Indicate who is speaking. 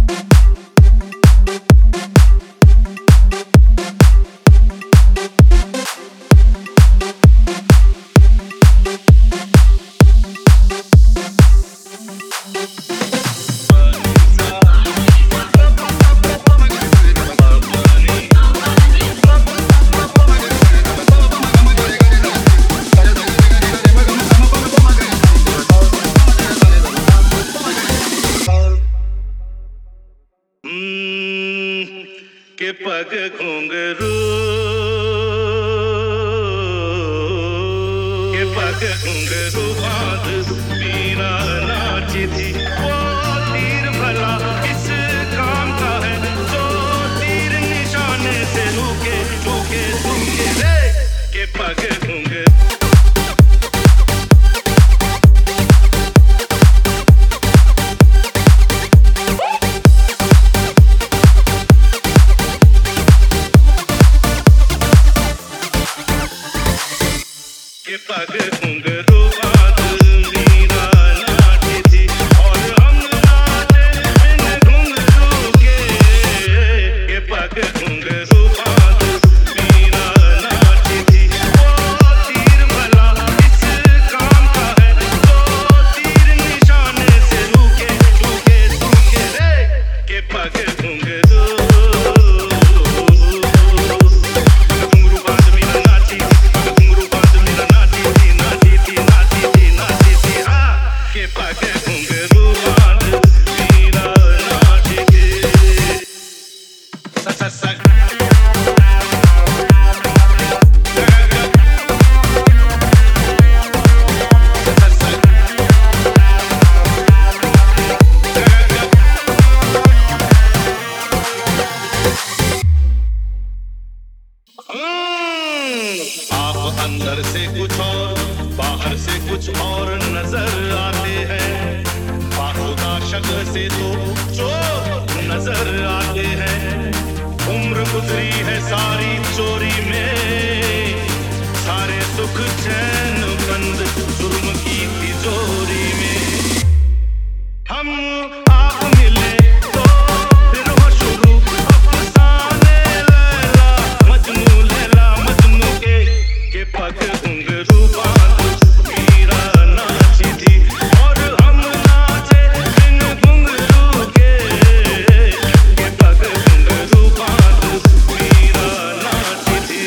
Speaker 1: के पग घुंघरू के पग घुंघरू बांध मीरा नाची थी। वो तीर भला किस काम का है जो तीर निशाने से रुके चूके तुमके रे के पग घुंघरू के पग घुंघरू बांध मीरा नाची थी और हम नाचे बिन घुंघरू के पग घुंघरू बांध मीरा नाची थी। वो तीर भला इस काम का है जो तीर निशाने से रुके चूके तुमके रे के पग घुंघरू आप अंदर से कुछ और बाहर से कुछ और नजर आते हैं। बाखुदा शक्ल से तो जो नजर आते हैं। उम्र गुजरी है सारी चोरी में, सारे सुख चैन बंद जुर्म की तिजोरी में। हम आप मिले तो फिर हो शुरू अफसाने लैला मजनू के पग घुंघरू बांध मीरा नाची थी और हम नाचे बिन घुंघरू के पग घुंघरू बांध मीरा नाची थी।